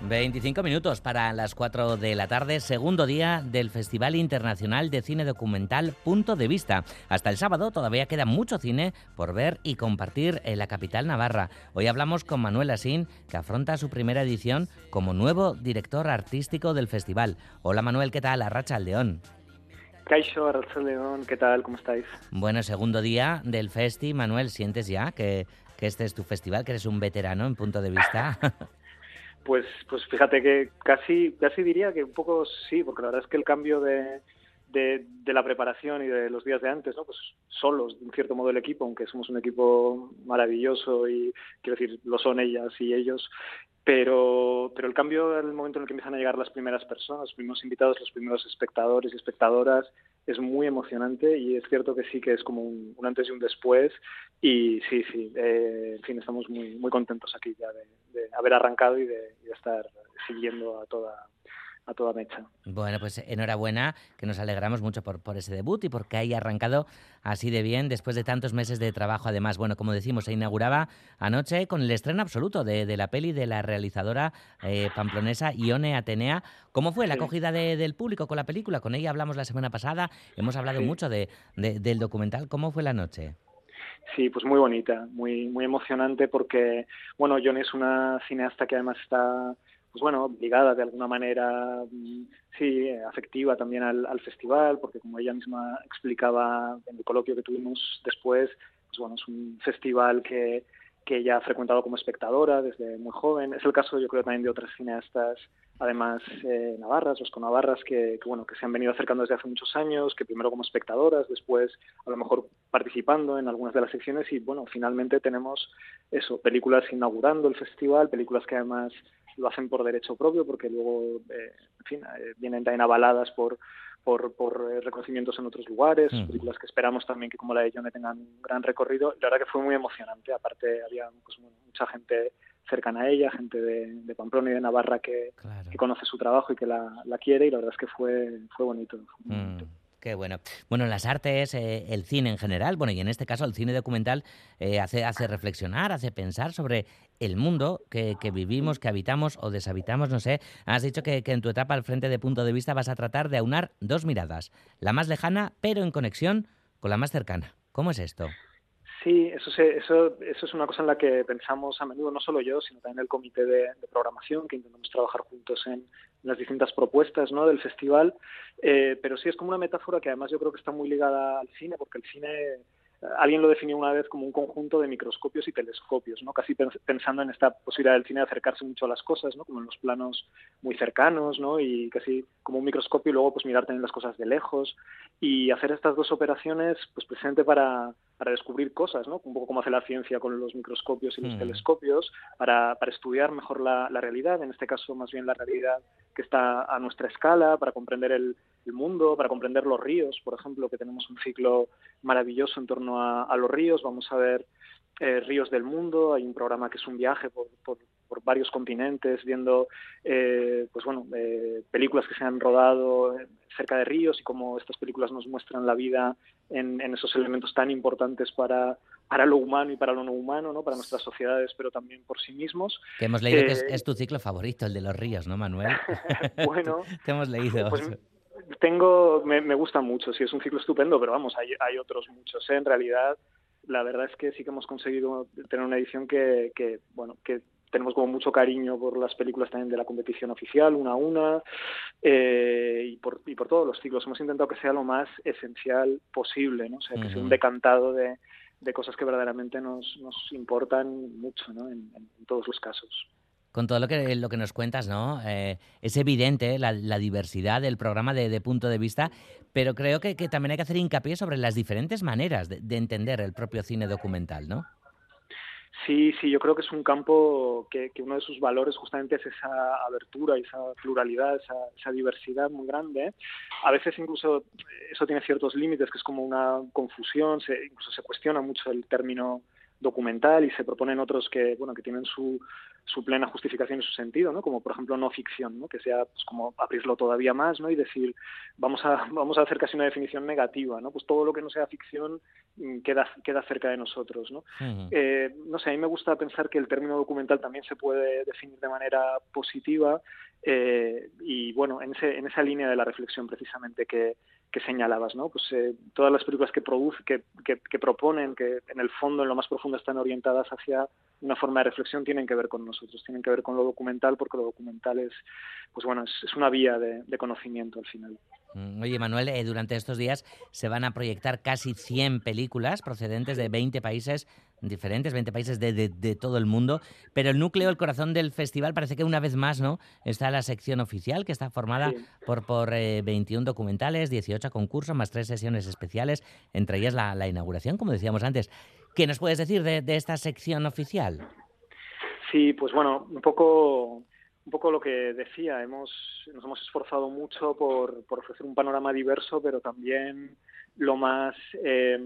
25 minutos para las 4 de la tarde, segundo día del Festival Internacional de Cine Documental Punto de Vista. Hasta el sábado todavía queda mucho cine por ver y compartir en la capital navarra. Hoy hablamos con Manuel Asín, que afronta su primera edición como nuevo director artístico del festival. Hola Manuel, ¿qué tal? Arratsaldeon. Kaixo, Arratsaldeon, ¿qué tal? ¿Cómo estáis? Bueno, segundo día del festi. Manuel, ¿sientes ya que este es tu festival, que eres un veterano en Punto de Vista? Pues fíjate que casi diría que un poco sí, porque la verdad es que el cambio de la preparación y de los días de antes, ¿no? Pues solos, en cierto modo, el equipo, aunque somos un equipo maravilloso y, quiero decir, lo son ellas y ellos, pero el cambio en el momento en el que empiezan a llegar las primeras personas, los primeros invitados, los primeros espectadores y espectadoras, es muy emocionante y es cierto que sí que es como un antes y un después y sí, en fin, estamos muy contentos aquí ya de haber arrancado y de estar siguiendo a toda mecha. Bueno, pues enhorabuena, que nos alegramos mucho por ese debut y porque haya arrancado así de bien después de tantos meses de trabajo. Además, bueno, como decimos, se inauguraba anoche con el estreno absoluto de la peli de la realizadora pamplonesa Ione Atenea. ¿Cómo fue la acogida del público con la película? Con ella hablamos la semana pasada, hemos hablado mucho del documental. ¿Cómo fue la noche? Sí, pues muy bonita, muy emocionante porque, bueno, Ione es una cineasta que además está, pues bueno, ligada de alguna manera, sí, afectiva también al festival, porque como ella misma explicaba en el coloquio que tuvimos después, pues bueno, es un festival que ella ha frecuentado como espectadora desde muy joven. Es el caso, yo creo, también de otras cineastas, además navarras, vasconavarras, que se han venido acercando desde hace muchos años, que primero como espectadoras, después a lo mejor participando en algunas de las secciones y, bueno, finalmente tenemos eso, películas inaugurando el festival, películas que además lo hacen por derecho propio, porque luego, en fin, vienen también avaladas por reconocimientos en otros lugares, películas que esperamos también que como la de Ione tengan un gran recorrido. La verdad que fue muy emocionante, aparte había pues, mucha gente cercana a ella, gente de Pamplona y de Navarra que conoce su trabajo y que la quiere, y la verdad es que fue bonito. Fue muy bonito. Qué bueno. Bueno, las artes, el cine en general, bueno, y en este caso el cine documental hace reflexionar, hace pensar sobre el mundo que vivimos, que habitamos o deshabitamos, no sé. Has dicho que en tu etapa al frente de Punto de Vista vas a tratar de aunar dos miradas, la más lejana, pero en conexión con la más cercana. ¿Cómo es esto? Sí, eso es una cosa en la que pensamos a menudo, no solo yo, sino también el comité de programación, que intentamos trabajar juntos en las distintas propuestas, ¿no?, del festival, pero sí es como una metáfora que además yo creo que está muy ligada al cine, porque el cine, alguien lo definió una vez como un conjunto de microscopios y telescopios, ¿no?, casi pensando en esta posibilidad del cine de acercarse mucho a las cosas, ¿no?, como en los planos muy cercanos, ¿no?, y casi como un microscopio y luego pues mirar también las cosas de lejos y hacer estas dos operaciones pues precisamente para descubrir cosas, ¿no?, un poco como hace la ciencia con los microscopios y los telescopios, para estudiar mejor la realidad, en este caso más bien la realidad que está a nuestra escala, para comprender el mundo, para comprender los ríos, por ejemplo, que tenemos un ciclo maravilloso en torno a los ríos. Vamos a ver ríos del mundo, hay un programa que es un viaje por varios continentes, viendo películas que se han rodado cerca de ríos y cómo estas películas nos muestran la vida en esos elementos tan importantes para lo humano y para lo no humano, ¿no?, para nuestras sociedades, pero también por sí mismos. Que hemos leído que es tu ciclo favorito, el de los ríos, ¿no, Manuel? Bueno, te hemos leído. Pues me gusta mucho, sí, es un ciclo estupendo, pero vamos, hay otros muchos, ¿eh? En realidad, la verdad es que sí que hemos conseguido tener una edición que tenemos como mucho cariño por las películas también de la competición oficial, una a una, y por todos los ciclos. Hemos intentado que sea lo más esencial posible, ¿no? O sea, que sea un decantado de cosas que verdaderamente nos importan mucho, ¿no?, en todos los casos. Con todo lo que nos cuentas, ¿no? Es evidente la diversidad del programa de Punto de Vista, pero creo que también hay que hacer hincapié sobre las diferentes maneras de entender el propio cine documental, ¿no? Sí, yo creo que es un campo que uno de sus valores justamente es esa abertura y esa pluralidad, esa diversidad muy grande. A veces incluso eso tiene ciertos límites, que es como una confusión, incluso se cuestiona mucho el término documental, y se proponen otros que, bueno, que tienen su plena justificación y su sentido, ¿no? Como por ejemplo no ficción, ¿no? Que sea pues como abrirlo todavía más, ¿no? Y decir, vamos a hacer casi una definición negativa, ¿no? Pues todo lo que no sea ficción queda cerca de nosotros, ¿no? Ujú. No sé, a mí me gusta pensar que el término documental también se puede definir de manera positiva, y bueno, en esa línea de la reflexión precisamente que señalabas, ¿no? Pues todas las películas que proponen, que en el fondo, en lo más profundo, están orientadas hacia una forma de reflexión, tienen que ver con nosotros, tienen que ver con lo documental, porque lo documental pues bueno, es una vía de conocimiento al final. Oye, Manuel, durante estos días se van a proyectar casi 100 películas procedentes de Sí, 20 países diferentes, 20 países de todo el mundo, pero el núcleo, el corazón del festival parece que una vez más, ¿no? Está la sección oficial, que está formada sí, por 21 documentales, 18 concursos, más 3 sesiones especiales, entre ellas la inauguración, como decíamos antes. ¿Qué nos puedes decir de esta sección oficial? sí, pues bueno, un poco lo que decía, nos hemos esforzado mucho por ofrecer un panorama diverso, pero también lo más eh,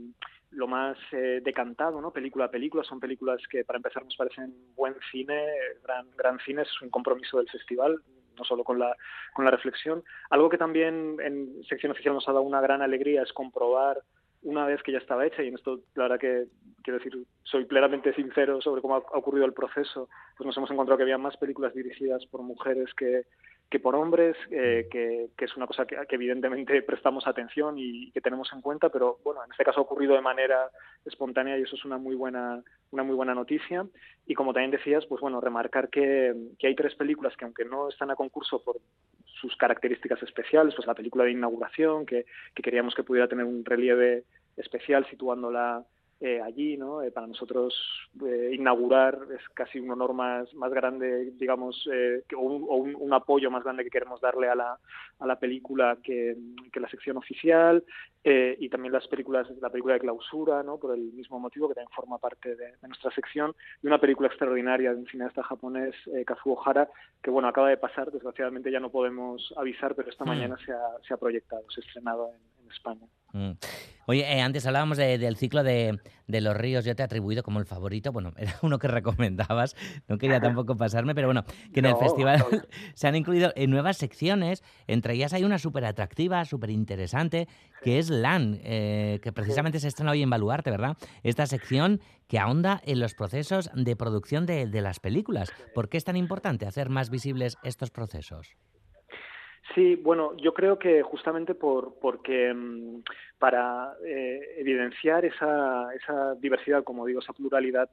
decantado, ¿no? Película a película. Son películas que, para empezar, nos parecen buen cine, gran cine. Es un compromiso del festival, no solo con la reflexión. Algo que también en sección oficial nos ha dado una gran alegría es comprobar, una vez que ya estaba hecha, y en esto la verdad que quiero decir, soy plenamente sincero sobre cómo ha ocurrido el proceso, pues nos hemos encontrado que había más películas dirigidas por mujeres que por hombres, que es una cosa que evidentemente prestamos atención y que tenemos en cuenta, pero bueno, en este caso ha ocurrido de manera espontánea, y eso es una muy buena noticia. Y como también decías, pues bueno, remarcar que hay 3 películas que, aunque no están a concurso por sus características especiales, pues la película de inauguración, que queríamos que pudiera tener un relieve especial situándola allí, ¿no? Para nosotros inaugurar es casi un honor más grande, digamos, un apoyo más grande que queremos darle a la película que la sección oficial, y también la película de clausura, ¿no? Por el mismo motivo, que también forma parte de nuestra sección, y una película extraordinaria de un cineasta japonés, Kazuo Hara, que bueno, acaba de pasar, desgraciadamente ya no podemos avisar, pero esta Hmm. mañana se ha proyectado, se ha estrenado en España. Mm. Oye, antes hablábamos del ciclo de los ríos. Yo te he atribuido como el favorito. Bueno, era uno que recomendabas. No quería tampoco pasarme, pero bueno, que en el No, festival no. se han incluido nuevas secciones. Entre ellas hay una súper atractiva, súper interesante, Sí, que es LAN, que sí. precisamente se estrena hoy en Baluarte, ¿verdad? Esta sección que ahonda en los procesos de producción de las películas. Sí. ¿Por qué es tan importante hacer más visibles estos procesos? Sí, bueno, yo creo que justamente porque para evidenciar esa diversidad, como digo, esa pluralidad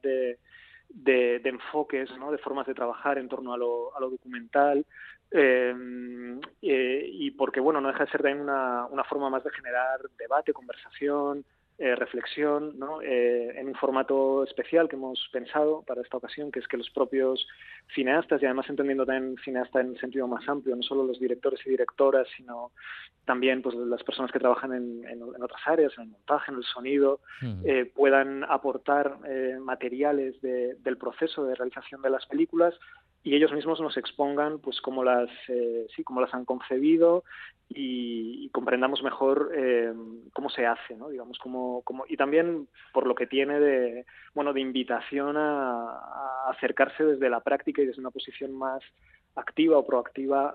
de enfoques, ¿no? De formas de trabajar en torno a lo documental, eh, y porque, bueno, no deja de ser también una forma más de generar debate, conversación, reflexión, ¿no? En un formato especial que hemos pensado para esta ocasión, que es que los propios cineastas, y además entendiendo también cineasta en el sentido más amplio, no solo los directores y directoras, sino también pues las personas que trabajan en otras áreas, en el montaje, en el sonido, Mm. puedan aportar materiales del proceso de realización de las películas, y ellos mismos nos expongan pues cómo cómo las han concebido, y comprendamos mejor cómo se hace, ¿no? Digamos, y también por lo que tiene de invitación a acercarse desde la práctica y desde una posición más activa o proactiva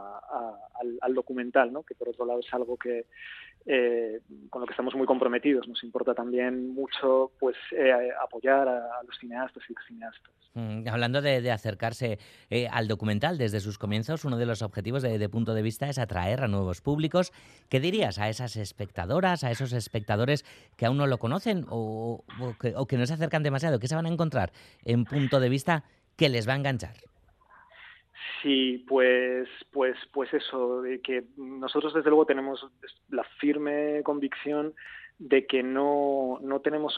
al documental, ¿no? Que por otro lado es algo que con lo que estamos muy comprometidos. Nos importa también mucho pues apoyar a los cineastas y las cineastas. Hablando de acercarse al documental desde sus comienzos, uno de los objetivos de Punto de Vista es atraer a nuevos públicos. ¿Qué dirías a esas espectadoras, a esos espectadores que aún no lo conocen o que no se acercan demasiado? ¿Qué se van a encontrar en Punto de Vista que les va a enganchar? Sí, pues eso, de que nosotros desde luego tenemos la firme convicción de que no tenemos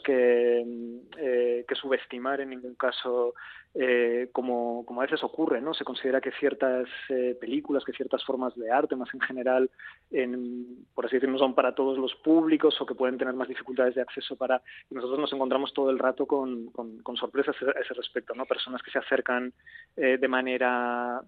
que subestimar en ningún caso, como a veces ocurre, ¿no? Se considera que ciertas películas, que ciertas formas de arte, más en general, por así decirlo, no son para todos los públicos, o que pueden tener más dificultades de acceso para... Y nosotros nos encontramos todo el rato con sorpresas a ese respecto, ¿no? Personas que se acercan de manera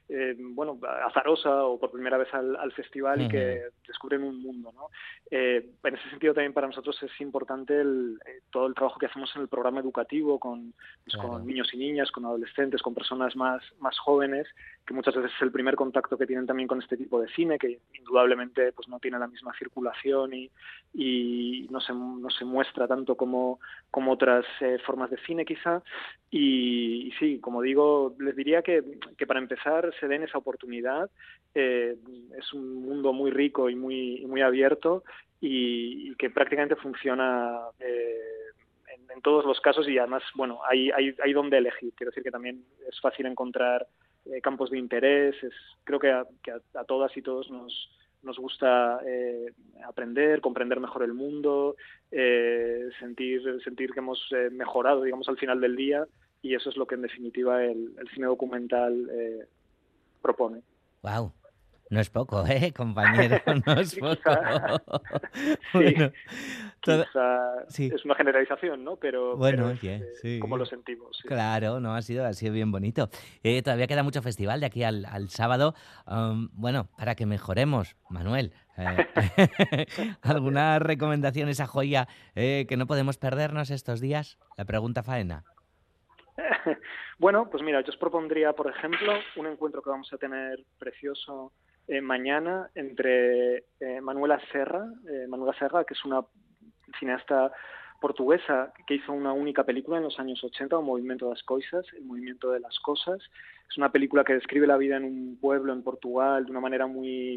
azarosa o por primera vez al festival, y Ujú. que descubren un mundo, ¿no? en ese sentido también para nosotros es importante todo el trabajo que hacemos en el programa educativo pues, Claro. con niños y niñas, con adolescentes, con personas más jóvenes, que muchas veces es el primer contacto que tienen también con este tipo de cine, que indudablemente pues no tiene la misma circulación y no se muestra tanto como otras formas de cine quizá. Y sí, como digo, les diría que para empezar se den esa oportunidad. Es un mundo muy rico y muy abierto y que prácticamente funciona en todos los casos, y además, bueno, hay donde elegir. Quiero decir que también es fácil encontrar campos de interés. Creo que a todas y todos nos gusta aprender, comprender mejor el mundo, sentir que hemos mejorado, digamos, al final del día, y eso es lo que en definitiva el cine documental propone. Wow. No es poco, compañero, no es Sí, poco. sí, Bueno, todo... quizá sí. es una generalización, ¿no? Pero Bueno, es oye, como lo sí. sentimos, sí. Claro, no, ha sido bien bonito. Todavía queda mucho festival de aquí al sábado. Bueno, para que mejoremos, Manuel, Gracias. ¿alguna recomendación, esa joya que no podemos perdernos estos días? La pregunta faena. Bueno, pues mira, yo os propondría, por ejemplo, un encuentro que vamos a tener precioso mañana entre Manuela Serra, que es una cineasta portuguesa que hizo una única película en los años 80, O Movimiento das Coisas, El movimiento de las cosas. Es una película que describe la vida en un pueblo en Portugal de una manera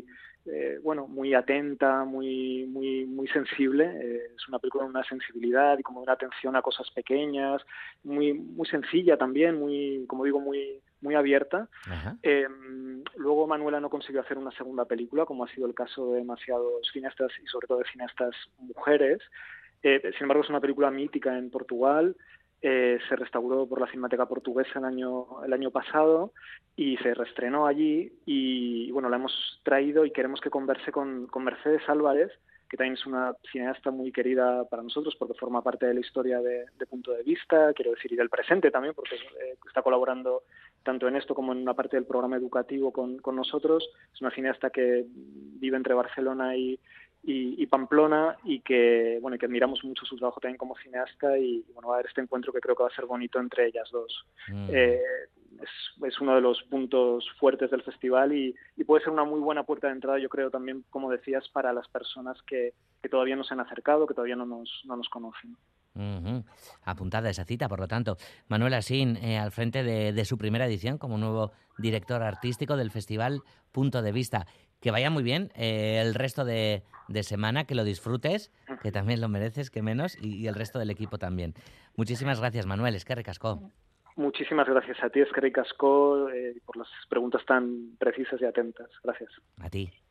muy atenta, muy sensible. Es una película con una sensibilidad y como una atención a cosas pequeñas, muy sencilla también, como digo, muy abierta. Ajá. Luego Manuela no consiguió hacer una segunda película, como ha sido el caso de demasiados cineastas y sobre todo de cineastas mujeres. Sin embargo, es una película mítica en Portugal. Se restauró por la Cinemateca Portuguesa el año pasado y se reestrenó allí, y bueno, la hemos traído y queremos que converse con Mercedes Álvarez, que también es una cineasta muy querida para nosotros porque forma parte de la historia de Punto de Vista, quiero decir, y del presente también, porque está colaborando tanto en esto como en una parte del programa educativo con nosotros. Es una cineasta que vive entre Barcelona y Pamplona, y que admiramos mucho su trabajo también como cineasta, y bueno, va a haber este encuentro que creo que va a ser bonito entre ellas dos. Mm. Es uno de los puntos fuertes del festival y puede ser una muy buena puerta de entrada, yo creo, también, como decías, para las personas que todavía no se han acercado, que todavía no nos conocen. Ujú. Apuntada esa cita, por lo tanto. Manuel Asín, al frente de su primera edición como nuevo director artístico del Festival Punto de Vista. Que vaya muy bien el resto de semana, que lo disfrutes, que también lo mereces, que menos, y el resto del equipo también. Muchísimas gracias, Manuel. Es que ricascó. Muchísimas gracias a ti, Eskerrik asko, por las preguntas tan precisas y atentas. Gracias. A ti.